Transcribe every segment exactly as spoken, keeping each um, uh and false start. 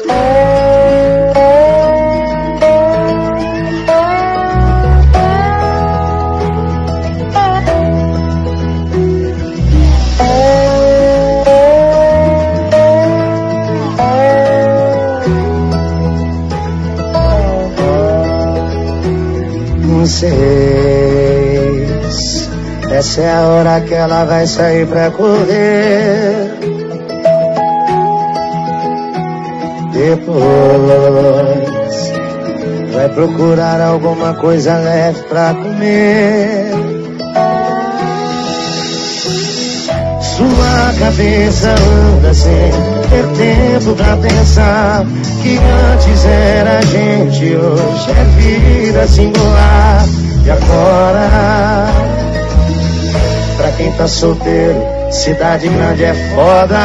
Seis. Essa é a hora que ela vai sair pra correr. Depois vai procurar alguma coisa leve pra comer. Sua cabeça anda sem ter tempo pra pensar que antes era gente, hoje é vida singular. E agora, pra quem tá solteiro, cidade grande é foda.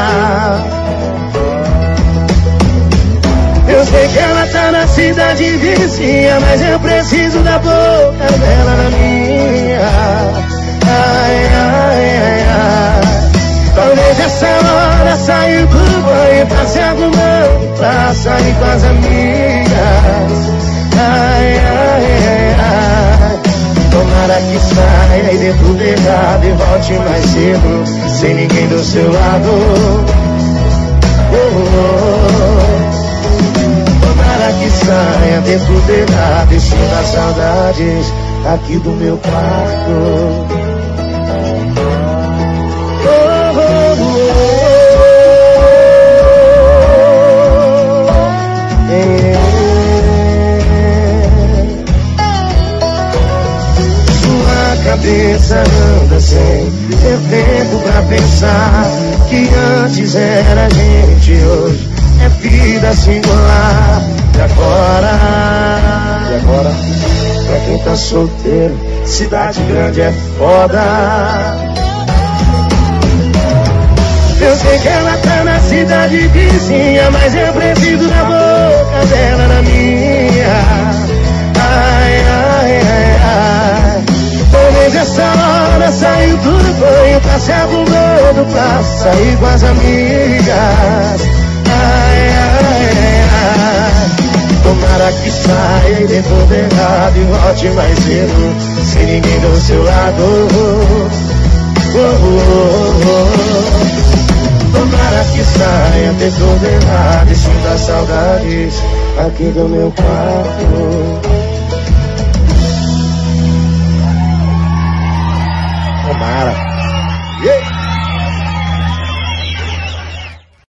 Eu sei que ela tá na cidade vizinha, mas eu preciso da boca dela na minha. Ai, ai, ai, ai. Talvez essa hora saiu do banho, tá se arrumando pra sair com as amigas. Ai, ai, ai, ai. Tomara que saia e dê tudo errado e volte mais cedo, sem ninguém do seu lado. Oh, oh, oh. Tomara que saia, dê tudo errado e sinta saudades aqui do meu quarto. Cabeça anda sem ter tempo pra pensar que antes era gente, hoje é vida singular. E agora, e agora, pra quem tá solteiro, cidade grande é foda. Eu sei que ela tá na cidade vizinha, mas eu preciso da boca dela na minha. Ai, ai, ai, ai. Talvez essa hora saiu do banho, tá se arrumando pra sair com as amigas. Ai, ai, ai, ai. Tomara que saia e dê tudo errado e volte mais cedo, sem ninguém do seu lado. Oh, oh, oh, oh. Tomara que saia, dê tudo errado e sinta saudades aqui do meu quarto. Tomara. Yeah.